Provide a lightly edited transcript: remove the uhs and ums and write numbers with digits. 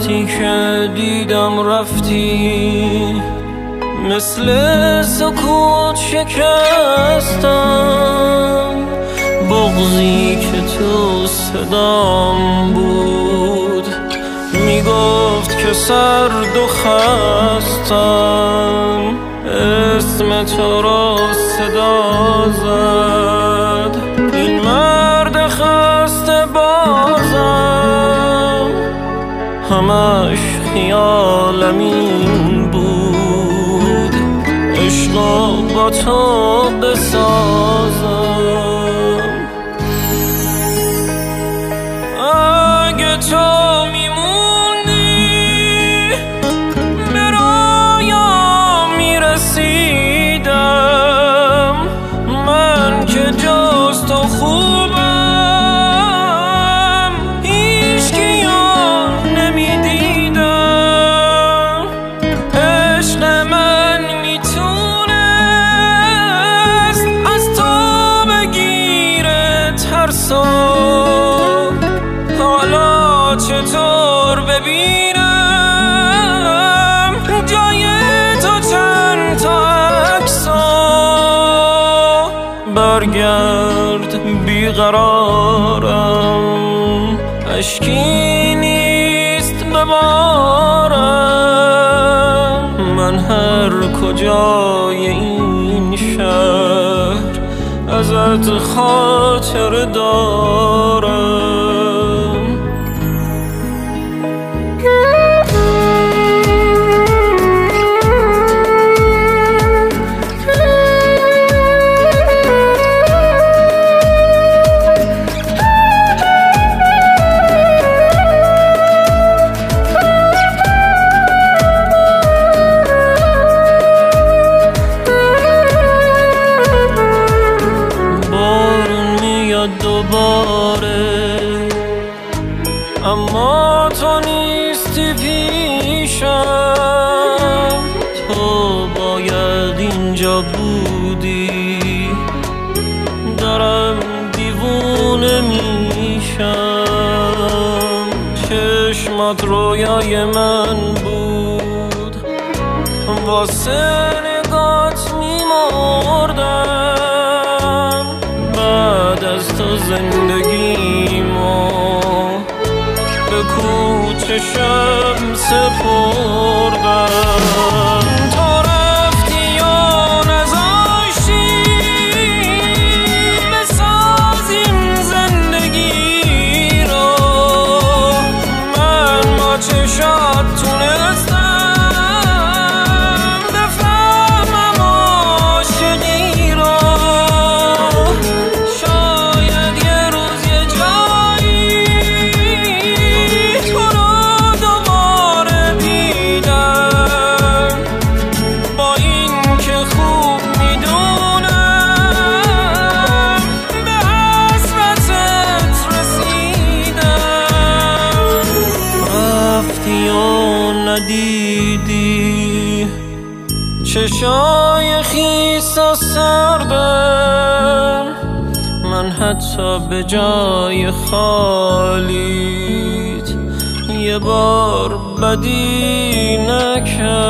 وقتی که دیدم رفتی، مثل سکوت شکستم. بغضی که تو صدام بود میگفت که سرد و خستم. اسم تو را صدا زد این مرد خسته بازم. همش خیالم این بود عشقا با تو بسازم. اگه تو میموندی به رایا میرسیدم، من که جز تو خوبم هیچ کیو نمیدیدم. عشق من میتونست از تو بگیره ترسو، حالا چطور ببینم جای تو چند تا عکسو. برگرد بیقرارم، اشکی نیست ببارم. من هر کجای این شهر ازت خاطر دارم. دوباره اما تو نیستی پیشم. تو باید اینجا بودی، دارم دیوونه میشم. چشمات رویای من بود، واسه نگات میمردم. بعد از تو زندگیمو به کوچه شم سپردم. تو رفتی و نذاشتی بسازیم زندگی رو. من با چشات تونستم بفهمم عاشقی رو. ندیدی چشای خیس و سردم، من حتی به جای خالیت یه بار بدی نکردم.